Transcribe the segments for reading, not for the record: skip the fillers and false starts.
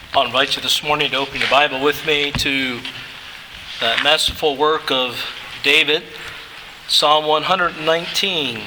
I'll invite you this morning to open your Bible with me to that masterful work of David, Psalm 119.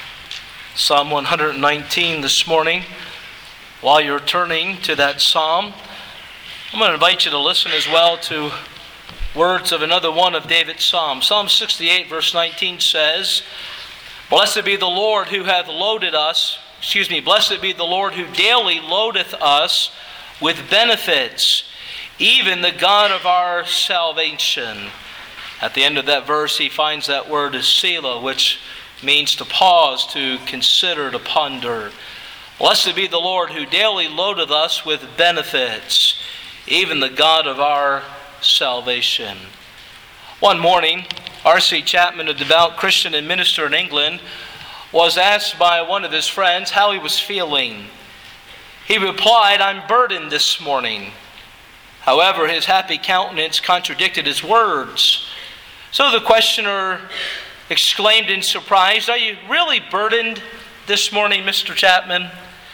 Psalm 119 this morning. While you're turning to that psalm, I'm going to invite you to listen as well to words of another one of David's psalms. Psalm 68 verse 19 says, Blessed be the Lord who hath loaded us, blessed be the Lord who daily loadeth us with benefits, even the God of our salvation. At the end of that verse, he finds that word is Selah, which means to pause, to consider, to ponder. Blessed be the Lord who daily loadeth us with benefits, even the God of our salvation. One morning, R.C. Chapman, a devout Christian and minister in England, was asked by one of his friends how he was feeling. He replied, I'm burdened this morning. However, his happy countenance contradicted his words. So the questioner exclaimed in surprise, Are you really burdened this morning, Mr. Chapman?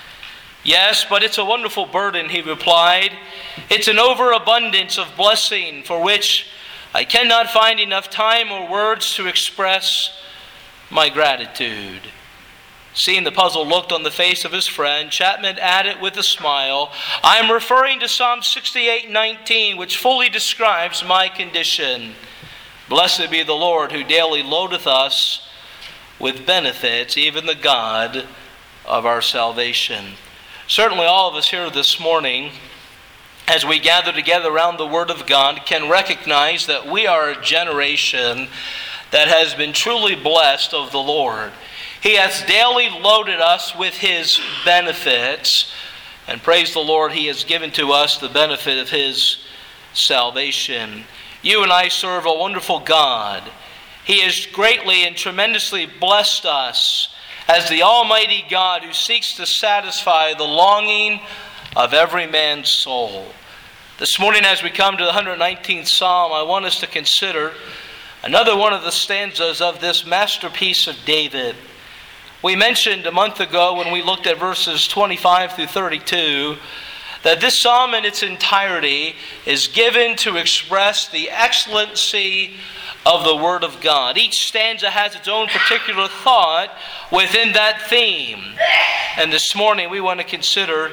Yes, but it's a wonderful burden, he replied. It's an overabundance of blessing for which I cannot find enough time or words to express my gratitude. Seeing the puzzled look on the face of his friend, Chapman added with a smile, I am referring to Psalm 68:19, which fully describes my condition. Blessed be the Lord who daily loadeth us with benefits, even the God of our salvation. Certainly all of us here this morning, as we gather together around the Word of God, can recognize that we are a generation that has been truly blessed of the Lord. He has daily loaded us with His benefits, and praise the Lord, He has given to us the benefit of His salvation. You and I serve a wonderful God. He has greatly and tremendously blessed us as the Almighty God who seeks to satisfy the longing of every man's soul. This morning, as we come to the 119th Psalm, I want us to consider another one of the stanzas of this masterpiece of David. We mentioned a month ago when we looked at verses 25 through 32 that this psalm in its entirety is given to express the excellency of the Word of God. Each stanza has its own particular thought within that theme. And this morning we want to consider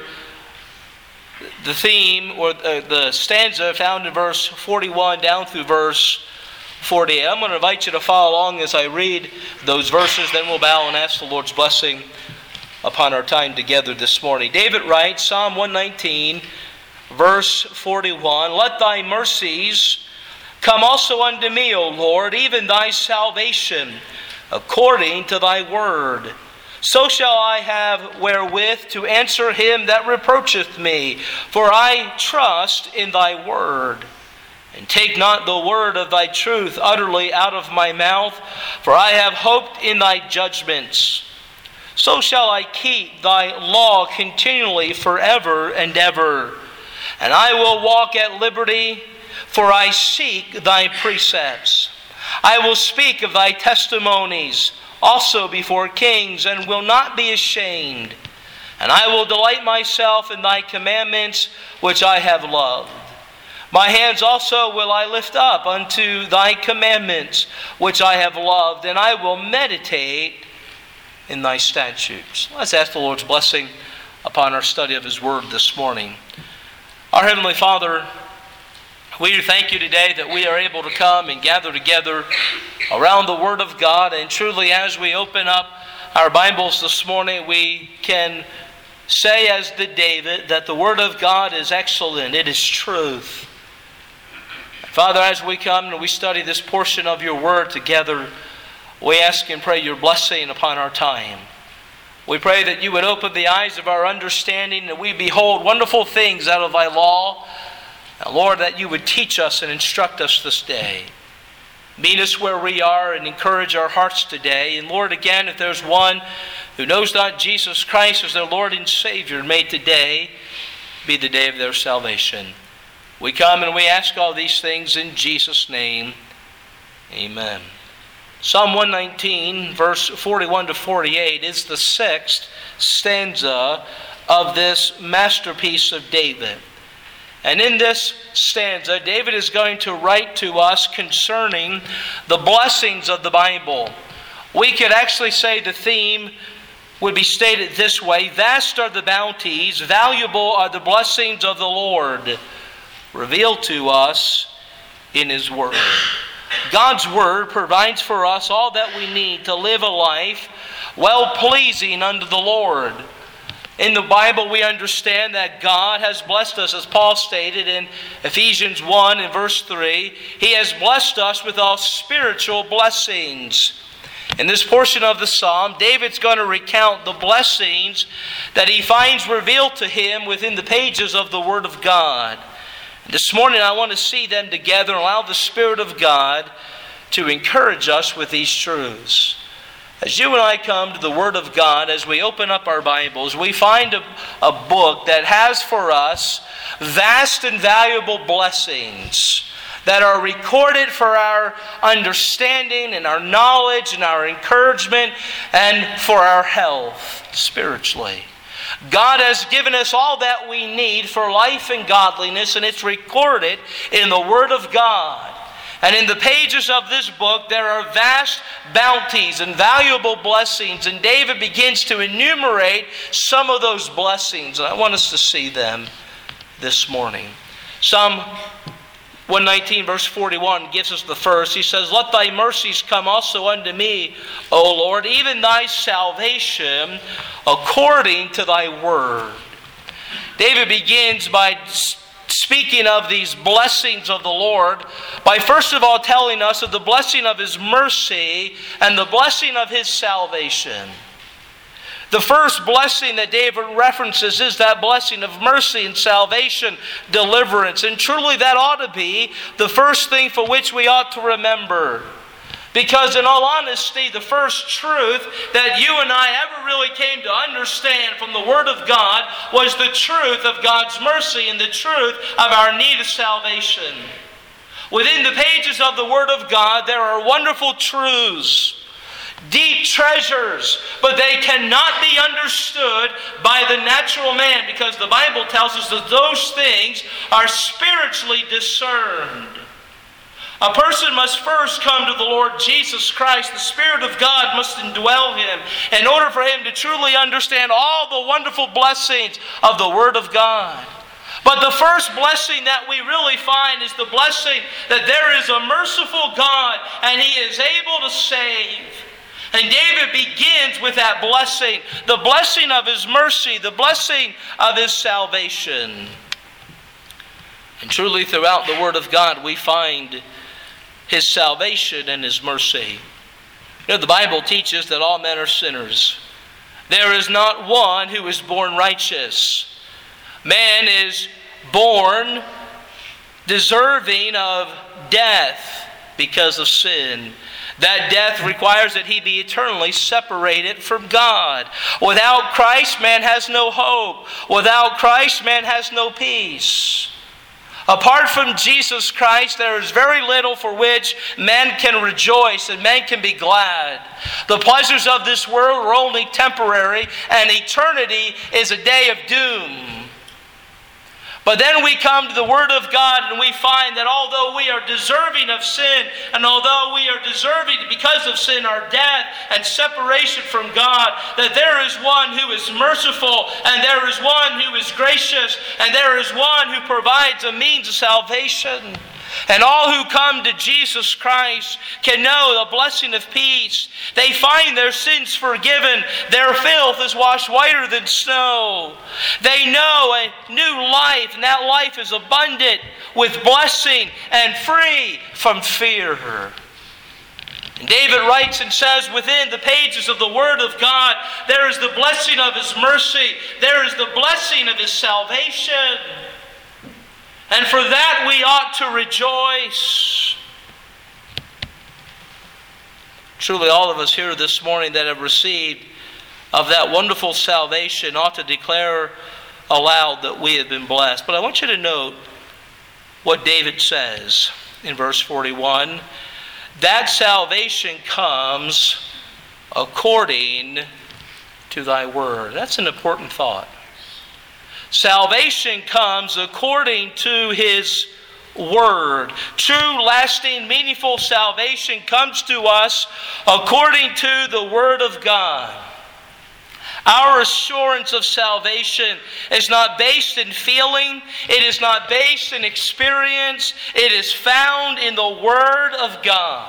the theme or the stanza found in verse 41 down through verse 48. I'm going to invite you to follow along as I read those verses, then we'll bow and ask the Lord's blessing upon our time together this morning. David writes, Psalm 119, verse 41, Let thy mercies come also unto me, O Lord, even thy salvation, according to thy word. So shall I have wherewith to answer him that reproacheth me, for I trust in thy word. And take not the word of thy truth utterly out of my mouth, for I have hoped in thy judgments. So shall I keep thy law continually forever and ever. And I will walk at liberty, for I seek thy precepts. I will speak of thy testimonies also before kings, and will not be ashamed. And I will delight myself in thy commandments, which I have loved. My hands also will I lift up unto thy commandments, which I have loved, and I will meditate in thy statutes. Let's ask the Lord's blessing upon our study of His Word this morning. Our Heavenly Father, we thank you today that we are able to come and gather together around the Word of God, and truly as we open up our Bibles this morning, we can say as did David that the Word of God is excellent, it is truth. Father, as we come and we study this portion of your word together, we ask and pray your blessing upon our time. We pray that you would open the eyes of our understanding, that we behold wonderful things out of thy law. And Lord, that you would teach us and instruct us this day. Meet us where we are and encourage our hearts today. And Lord, again, if there's one who knows not Jesus Christ as their Lord and Savior, may today be the day of their salvation. We come and we ask all these things in Jesus' name. Amen. Psalm 119, verse 41 to 48 is the sixth stanza of this masterpiece of David. And in this stanza, David is going to write to us concerning the blessings of the Bible. We could actually say the theme would be stated this way: vast are the bounties, valuable are the blessings of the Lord, revealed to us in His Word. God's Word provides for us all that we need to live a life well-pleasing unto the Lord. In the Bible, we understand that God has blessed us, as Paul stated in Ephesians 1 and verse 3. He has blessed us with all spiritual blessings. In this portion of the psalm, David's going to recount the blessings that he finds revealed to him within the pages of the Word of God. This morning, I want to see them together and allow the Spirit of God to encourage us with these truths. As you and I come to the Word of God, as we open up our Bibles, we find a book that has for us vast and valuable blessings that are recorded for our understanding and our knowledge and our encouragement and for our health spiritually. God has given us all that we need for life and godliness, and it's recorded in the Word of God. And in the pages of this book, there are vast bounties and valuable blessings. And David begins to enumerate some of those blessings. And I want us to see them this morning. Psalm 119 verse 41 gives us the first. He says, "Let thy mercies come also unto me, O Lord, even thy salvation according to thy word." David begins by speaking of these blessings of the Lord by first of all telling us of the blessing of His mercy and the blessing of His salvation. The first blessing that David references is that blessing of mercy and salvation, deliverance. And truly that ought to be the first thing for which we ought to remember. Because in all honesty, the first truth that you and I ever really came to understand from the Word of God was the truth of God's mercy and the truth of our need of salvation. Within the pages of the Word of God, there are wonderful truths, deep treasures, but they cannot be understood by the natural man, because the Bible tells us that those things are spiritually discerned. A person must first come to the Lord Jesus Christ. The Spirit of God must indwell him in order for him to truly understand all the wonderful blessings of the Word of God. But the first blessing that we really find is the blessing that there is a merciful God and He is able to save. And David begins with that blessing, the blessing of His mercy, the blessing of His salvation. And truly throughout the Word of God we find His salvation and His mercy. You know, the Bible teaches that all men are sinners. There is not one who is born righteous. Man is born deserving of death because of sin. That death requires that he be eternally separated from God. Without Christ, man has no hope. Without Christ, man has no peace. Apart from Jesus Christ, there is very little for which man can rejoice and man can be glad. The pleasures of this world are only temporary, and eternity is a day of doom. But then we come to the Word of God and we find that although we are deserving of sin, and although we are deserving because of sin our death and separation from God, that there is one who is merciful, and there is one who is gracious, and there is one who provides a means of salvation. And all who come to Jesus Christ can know the blessing of peace. They find their sins forgiven. Their filth is washed whiter than snow. They know a new life, and that life is abundant with blessing and free from fear. And David writes and says, within the pages of the Word of God, there is the blessing of His mercy. There is the blessing of His salvation. And for that we ought to rejoice. Truly, all of us here this morning that have received of that wonderful salvation ought to declare aloud that we have been blessed. But I want you to note what David says in verse 41. That salvation comes according to thy word. That's an important thought. Salvation comes according to His Word. True, lasting, meaningful salvation comes to us according to the Word of God. Our assurance of salvation is not based in feeling. It is not based in experience. It is found in the Word of God.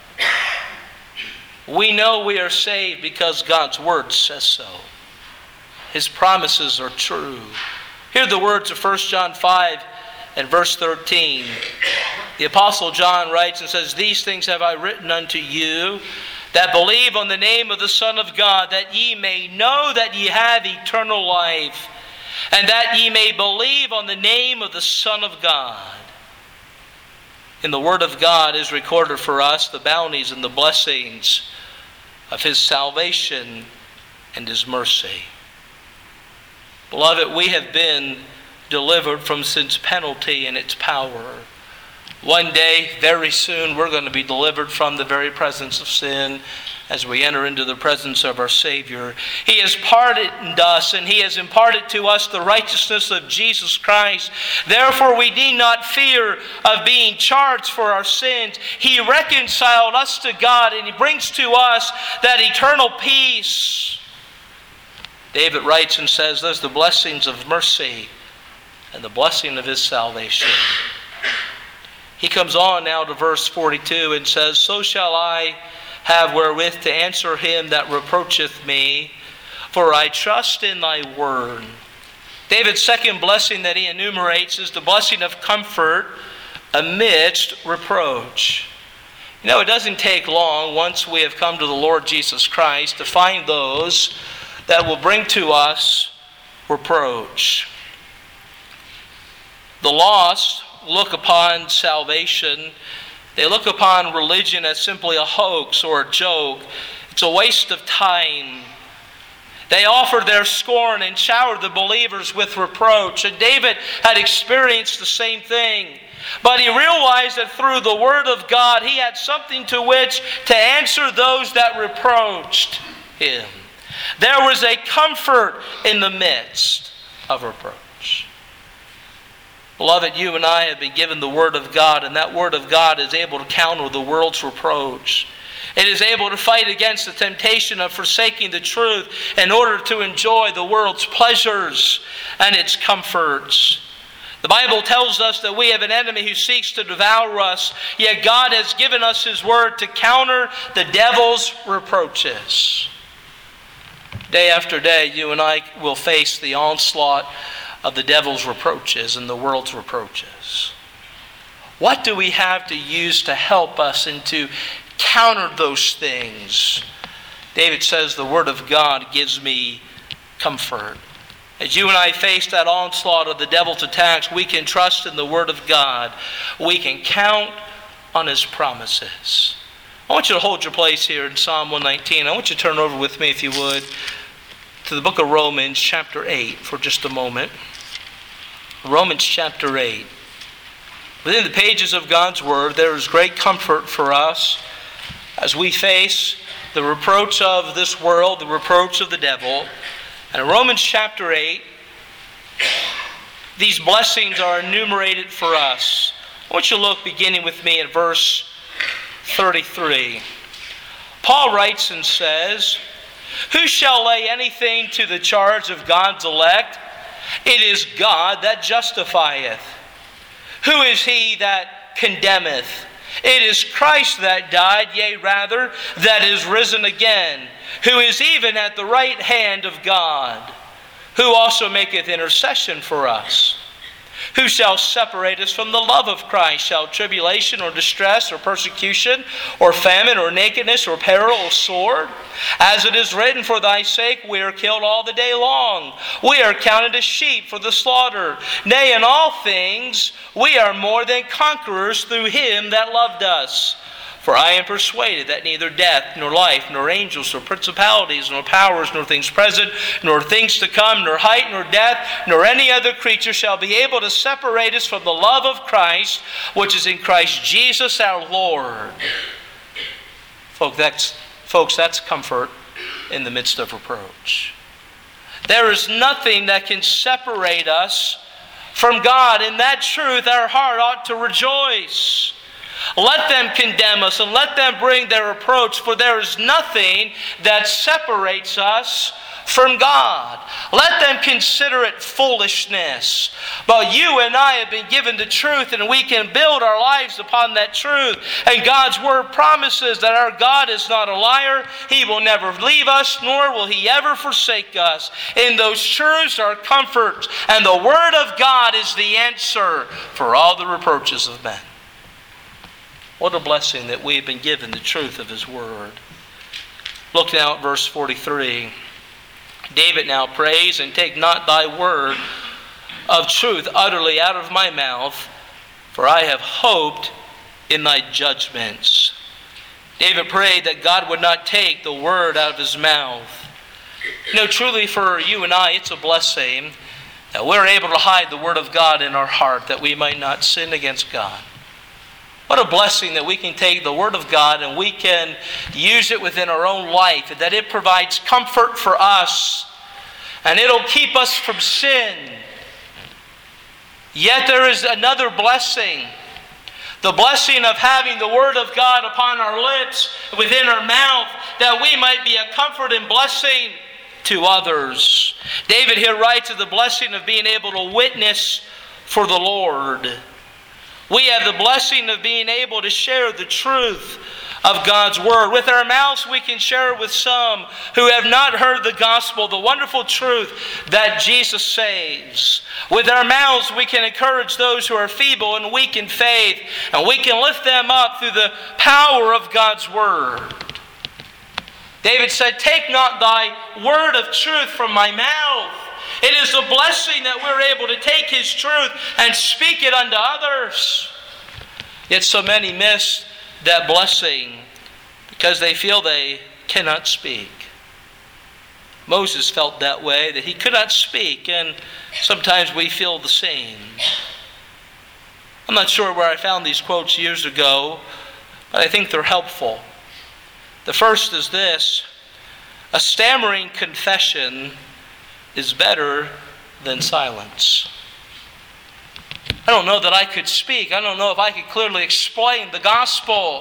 We know we are saved because God's Word says so. His promises are true. Hear the words of 1 John 5 and verse 13. The Apostle John writes and says, "These things have I written unto you, that believe on the name of the Son of God, that ye may know that ye have eternal life, and that ye may believe on the name of the Son of God." In the Word of God is recorded for us the bounties and the blessings of His salvation and His mercy. Beloved, we have been delivered from sin's penalty and its power. One day, very soon, we're going to be delivered from the very presence of sin as we enter into the presence of our Savior. He has pardoned us, and He has imparted to us the righteousness of Jesus Christ. Therefore, we need not fear of being charged for our sins. He reconciled us to God, and He brings to us that eternal peace. David writes and says, "There's the blessings of mercy and the blessing of His salvation." He comes on now to verse 42 and says, "So shall I have wherewith to answer him that reproacheth me, for I trust in thy word." David's second blessing that he enumerates is the blessing of comfort amidst reproach. You know, it doesn't take long once we have come to the Lord Jesus Christ to find those that will bring to us reproach. The lost look upon salvation. They look upon religion as simply a hoax or a joke. It's a waste of time. They offer their scorn and shower the believers with reproach. And David had experienced the same thing. But he realized that through the Word of God, he had something to which to answer those that reproached him. There was a comfort in the midst of reproach. Beloved, you and I have been given the Word of God, and that Word of God is able to counter the world's reproach. It is able to fight against the temptation of forsaking the truth in order to enjoy the world's pleasures and its comforts. The Bible tells us that we have an enemy who seeks to devour us, yet God has given us His Word to counter the devil's reproaches. Day after day, you and I will face the onslaught of the devil's reproaches and the world's reproaches. What do we have to use to help us and to counter those things? David says, the Word of God gives me comfort. As you and I face that onslaught of the devil's attacks, we can trust in the Word of God. We can count on His promises. I want you to hold your place here in Psalm 119. I want you to turn over with me, if you would, to the book of Romans chapter 8 for just a moment. Romans chapter 8. Within the pages of God's Word, there is great comfort for us as we face the reproach of this world, the reproach of the devil. And in Romans chapter 8, these blessings are enumerated for us. I want you to look beginning with me at verse 33. Paul writes and says, "Who shall lay anything to the charge of God's elect? It is God that justifieth. Who is he that condemneth? It is Christ that died, yea rather, that is risen again, who is even at the right hand of God, who also maketh intercession for us. Who shall separate us from the love of Christ? Shall tribulation or distress or persecution or famine or nakedness or peril or sword? As it is written, for thy sake we are killed all the day long. We are counted as sheep for the slaughter. Nay, in all things we are more than conquerors through Him that loved us. For I am persuaded that neither death, nor life, nor angels, nor principalities, nor powers, nor things present, nor things to come, nor height, nor depth, nor any other creature shall be able to separate us from the love of Christ, which is in Christ Jesus our Lord." Folks, that's comfort in the midst of reproach. There is nothing that can separate us from God. In that truth, our heart ought to rejoice. Let them condemn us and let them bring their reproach, for there is nothing that separates us from God. Let them consider it foolishness. But you and I have been given the truth, and we can build our lives upon that truth. And God's Word promises that our God is not a liar. He will never leave us, nor will He ever forsake us. In those truths are comfort, and the Word of God is the answer for all the reproaches of men. What a blessing that we have been given the truth of His Word. Look now at verse 43. David now prays, and take not thy word of truth utterly out of my mouth, for I have hoped in thy judgments. David prayed that God would not take the word out of his mouth. Truly for you and I, it's a blessing that we're able to hide the word of God in our heart, that we might not sin against God. What a blessing that we can take the Word of God and we can use it within our own life, that it provides comfort for us and it'll keep us from sin. Yet there is another blessing. The blessing of having the Word of God upon our lips, within our mouth, that we might be a comfort and blessing to others. David here writes of the blessing of being able to witness for the Lord. We have the blessing of being able to share the truth of God's Word. With our mouths we can share with some who have not heard the gospel, the wonderful truth that Jesus saves. With our mouths we can encourage those who are feeble and weak in faith, and we can lift them up through the power of God's Word. David said, take not thy word of truth from my mouth. It is a blessing that we're able to take His truth and speak it unto others. Yet so many miss that blessing because they feel they cannot speak. Moses felt that way, that he could not speak, and sometimes we feel the same. I'm not sure where I found these quotes years ago, but I think they're helpful. The first is this: a stammering confession is better than silence. I don't know that I could speak. I don't know if I could clearly explain the gospel.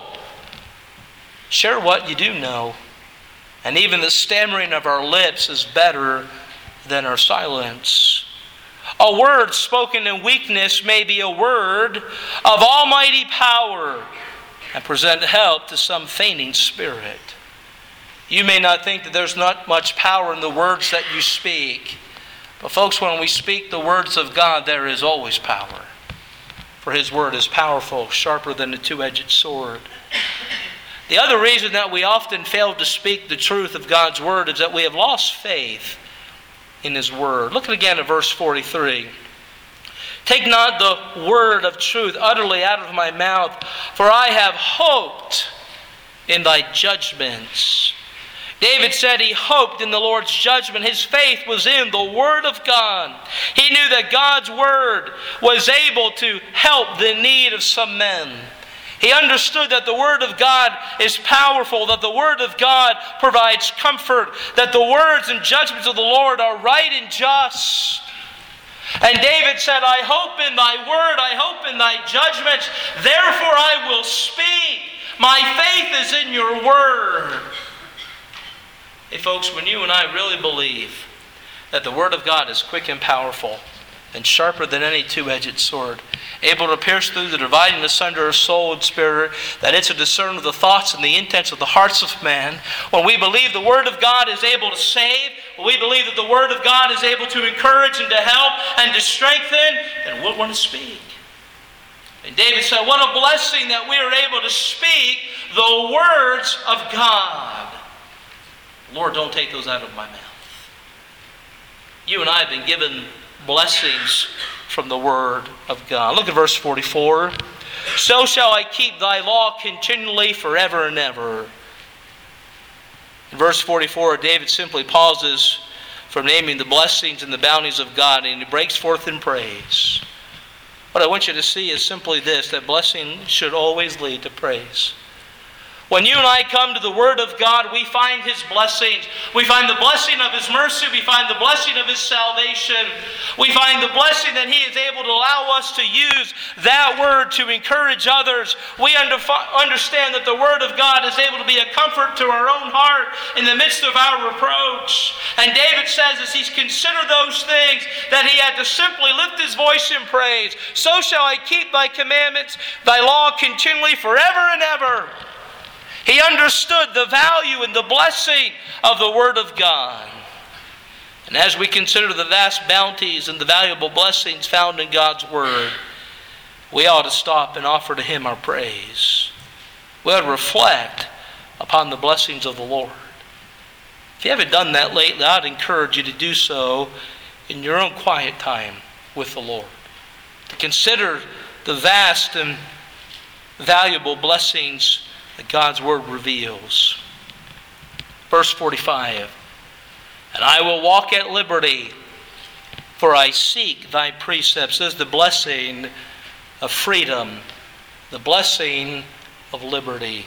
Share what you do know. And even the stammering of our lips is better than our silence. A word spoken in weakness may be a word of almighty power and present help to some fainting spirit. You may not think that there's not much power in the words that you speak. But folks, when we speak the words of God, there is always power. For His Word is powerful, sharper than a two-edged sword. The other reason that we often fail to speak the truth of God's Word is that we have lost faith in His Word. Look again at verse 43. Take not the word of truth utterly out of my mouth, for I have hoped in thy judgments. David said he hoped in the Lord's judgment. His faith was in the Word of God. He knew that God's Word was able to help the need of some men. He understood that the Word of God is powerful, that the Word of God provides comfort, that the words and judgments of the Lord are right and just. And David said, I hope in thy word, I hope in thy judgments, therefore I will speak. My faith is in your word. Hey folks, when you and I really believe that the Word of God is quick and powerful and sharper than any two-edged sword, able to pierce through the dividing asunder of soul and spirit, that it's a discern of the thoughts and the intents of the hearts of man, when we believe the Word of God is able to save, when we believe that the Word of God is able to encourage and to help and to strengthen, then we'll want to speak. And David said, what a blessing that we are able to speak the words of God. Lord, don't take those out of my mouth. You and I have been given blessings from the Word of God. Look at verse 44. So shall I keep thy law continually forever and ever. In verse 44, David simply pauses from naming the blessings and the bounties of God, and he breaks forth in praise. What I want you to see is simply this, that blessing should always lead to praise. When you and I come to the Word of God, we find His blessings. We find the blessing of His mercy. We find the blessing of His salvation. We find the blessing that He is able to allow us to use that Word to encourage others. We understand that the Word of God is able to be a comfort to our own heart in the midst of our reproach. And David says, as he's considered those things, that he had to simply lift his voice in praise. So shall I keep thy commandments, thy law continually forever and ever. He understood the value and the blessing of the Word of God. And as we consider the vast bounties and the valuable blessings found in God's Word, we ought to stop and offer to Him our praise. We ought to reflect upon the blessings of the Lord. If you haven't done that lately, I'd encourage you to do so in your own quiet time with the Lord. To consider the vast and valuable blessings that God's Word reveals. Verse 45. And I will walk at liberty, for I seek thy precepts. This is the blessing of freedom, the blessing of liberty.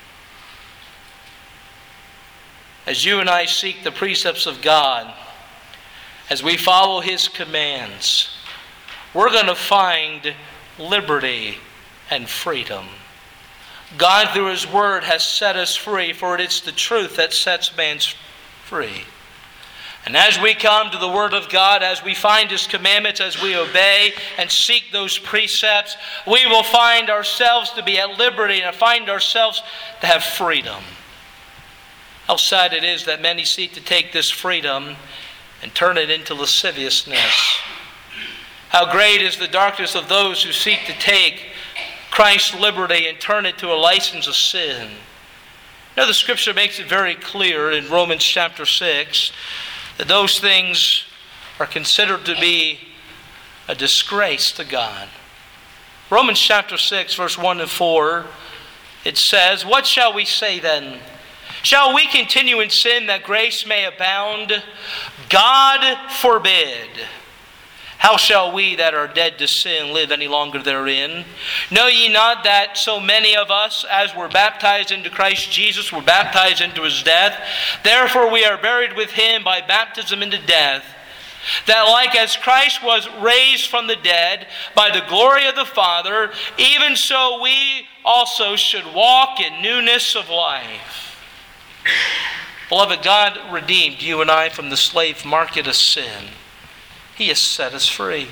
As you and I seek the precepts of God, as we follow His commands, we're going to find liberty and freedom. God, through His Word, has set us free, for it is the truth that sets man free. And as we come to the Word of God, as we find His commandments, as we obey and seek those precepts, we will find ourselves to be at liberty and find ourselves to have freedom. How sad it is that many seek to take this freedom and turn it into lasciviousness. How great is the darkness of those who seek to take Christ's liberty and turn it to a license of sin. Now the Scripture makes it very clear in Romans chapter 6 that those things are considered to be a disgrace to God. Romans chapter 6 verse 1 and 4, it says, What shall we say then? Shall we continue in sin that grace may abound? God forbid. How shall we that are dead to sin live any longer therein? Know ye not that so many of us, as were baptized into Christ Jesus, were baptized into His death? Therefore we are buried with Him by baptism into death, that like as Christ was raised from the dead by the glory of the Father, even so we also should walk in newness of life. Beloved, God redeemed you and I from the slave market of sin. He has set us free.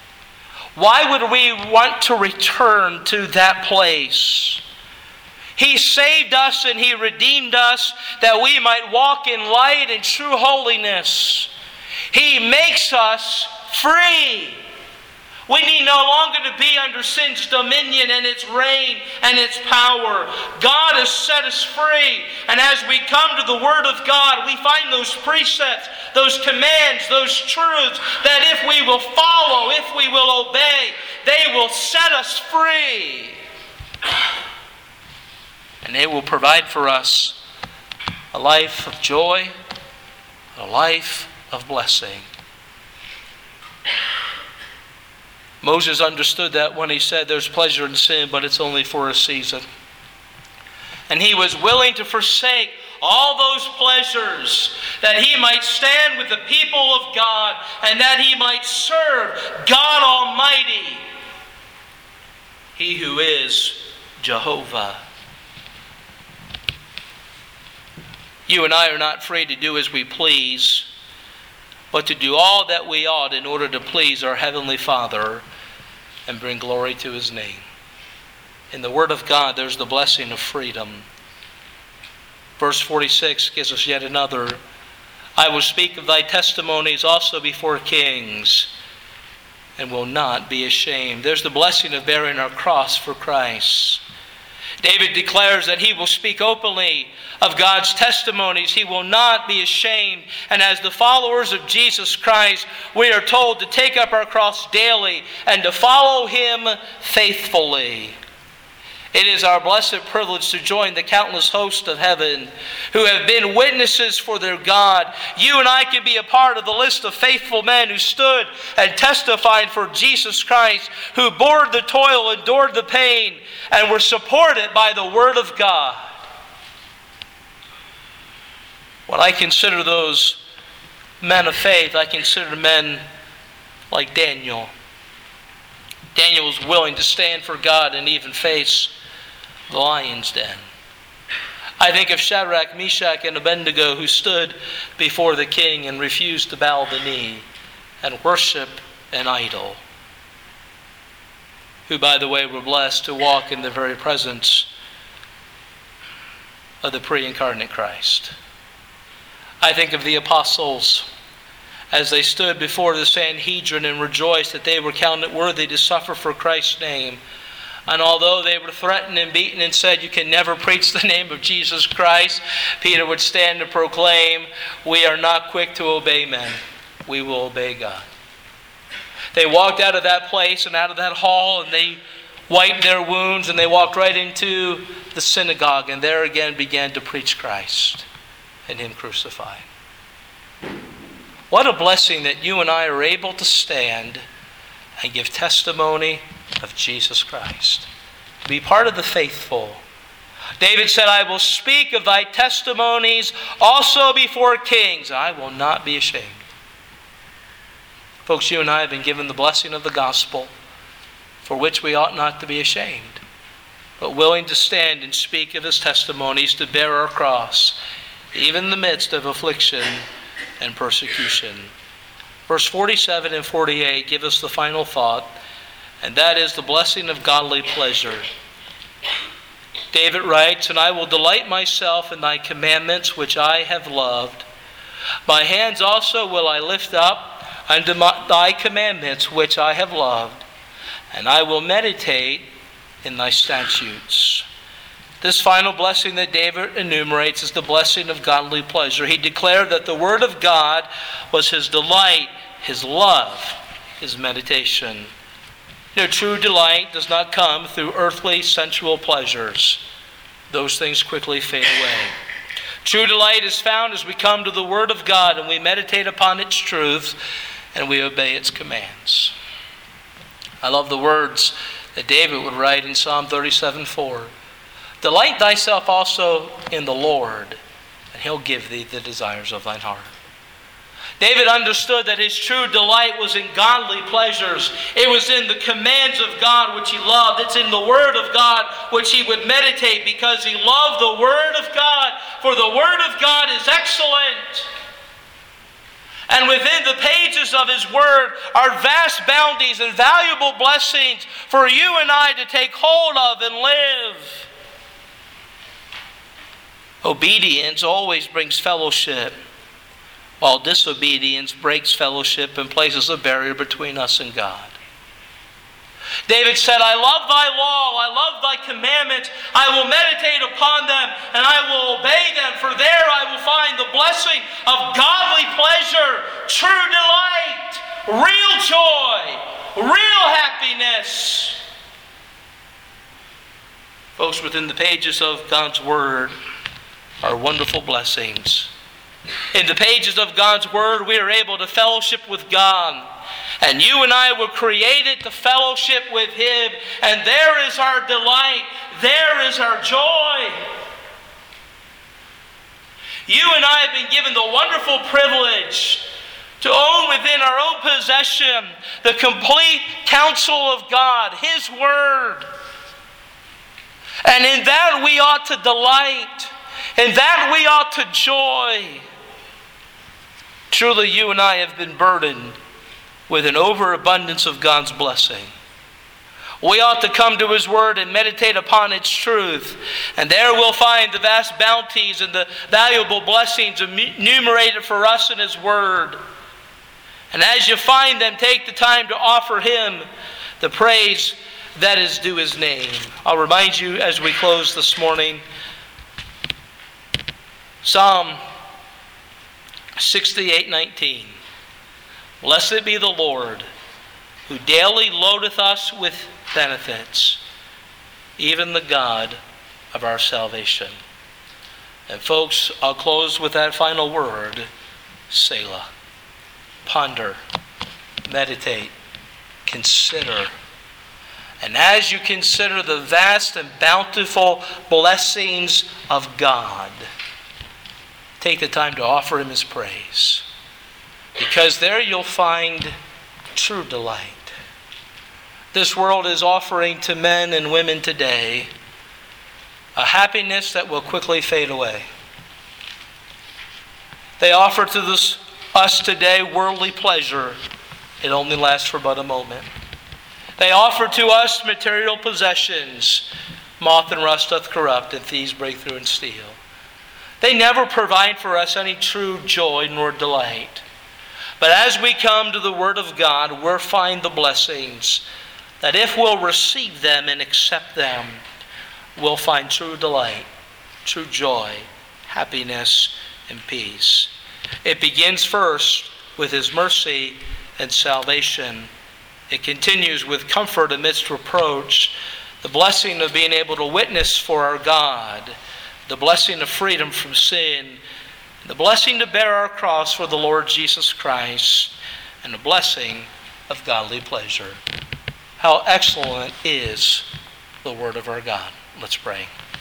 Why would we want to return to that place? He saved us and He redeemed us that we might walk in light and true holiness. He makes us free. We need no longer to be under sin's dominion and its reign and its power. God has set us free. And as we come to the Word of God, we find those precepts, those commands, those truths that if we will follow, if we will obey, they will set us free. And they will provide for us a life of joy, a life of blessing. Moses understood that when he said there's pleasure in sin, but it's only for a season. And he was willing to forsake all those pleasures that he might stand with the people of God and that he might serve God Almighty, He who is Jehovah. You and I are not free to do as we please, but to do all that we ought in order to please our Heavenly Father and bring glory to His name. In the Word of God, there's the blessing of freedom. Verse 46 gives us yet another. I will speak of thy testimonies also before kings, and will not be ashamed. There's the blessing of bearing our cross for Christ. David declares that he will speak openly of God's testimonies. He will not be ashamed. And as the followers of Jesus Christ, we are told to take up our cross daily and to follow Him faithfully. It is our blessed privilege to join the countless host of heaven who have been witnesses for their God. You and I can be a part of the list of faithful men who stood and testified for Jesus Christ, who bore the toil, endured the pain, and were supported by the Word of God. When I consider those men of faith, I consider men like Daniel. Daniel was willing to stand for God and even face the lion's den. I think of Shadrach, Meshach, and Abednego, who stood before the king and refused to bow the knee and worship an idol, who, by the way, were blessed to walk in the very presence of the pre-incarnate Christ. I think of the apostles as they stood before the Sanhedrin and rejoiced that they were counted worthy to suffer for Christ's name. And although they were threatened and beaten and said, "You can never preach the name of Jesus Christ," Peter would stand and proclaim, "We are not quick to obey men. We will obey God." They walked out of that place and out of that hall, and they wiped their wounds, and they walked right into the synagogue, and there again began to preach Christ and Him crucified. What a blessing that you and I are able to stand and give testimony of Jesus Christ. To be part of the faithful. David said, "I will speak of thy testimonies also before kings. I will not be ashamed." Folks, you and I have been given the blessing of the gospel, for which we ought not to be ashamed, but willing to stand and speak of His testimonies, to bear our cross, even in the midst of affliction and persecution. Verse 47 and 48 give us the final thought, and that is the blessing of godly pleasure. David writes, "And I will delight myself in thy commandments, which I have loved. My hands also will I lift up unto thy commandments, which I have loved, and I will meditate in thy statutes." This final blessing that David enumerates is the blessing of godly pleasure. He declared that the Word of God was his delight, his love, his meditation. You know, true delight does not come through earthly, sensual pleasures. Those things quickly fade away. True delight is found as we come to the Word of God and we meditate upon its truths and we obey its commands. I love the words that David would write in Psalm 37:4. "Delight thyself also in the Lord, and He'll give thee the desires of thine heart." David understood that his true delight was in godly pleasures. It was in the commands of God which he loved. It's in the Word of God which he would meditate, because he loved the Word of God, for the Word of God is excellent. And within the pages of His Word are vast bounties and valuable blessings for you and I to take hold of and live. Obedience always brings fellowship, while disobedience breaks fellowship and places a barrier between us and God. David said, "I love thy law, I love thy commandments, I will meditate upon them, and I will obey them, for there I will find the blessing of godly pleasure, true delight, real joy, real happiness." Folks, within the pages of God's Word are wonderful blessings. In the pages of God's Word, we are able to fellowship with God. And you and I were created to fellowship with Him. And there is our delight. There is our joy. You and I have been given the wonderful privilege to own within our own possession the complete counsel of God, His Word. And in that we ought to delight. In that we ought to joy. Truly, you and I have been burdened with an overabundance of God's blessing. We ought to come to His Word and meditate upon its truth. And there we'll find the vast bounties and the valuable blessings enumerated for us in His Word. And as you find them, take the time to offer Him the praise that is due His name. I'll remind you as we close this morning, Psalm 68:19. "Blessed be the Lord, who daily loadeth us with benefits, even the God of our salvation." And folks, I'll close with that final word, Selah. Ponder, meditate, consider. And as you consider the vast and bountiful blessings of God, take the time to offer Him His praise. Because there you'll find true delight. This world is offering to men and women today a happiness that will quickly fade away. They offer to us today worldly pleasure. It only lasts for but a moment. They offer to us material possessions. Moth and rust doth corrupt, and thieves break through and steal. They never provide for us any true joy nor delight. But as we come to the Word of God, we'll find the blessings that if we'll receive them and accept them, we'll find true delight, true joy, happiness, and peace. It begins first with His mercy and salvation. It continues with comfort amidst reproach, the blessing of being able to witness for our God, the blessing of freedom from sin, the blessing to bear our cross for the Lord Jesus Christ, and the blessing of godly pleasure. How excellent is the Word of our God. Let's pray.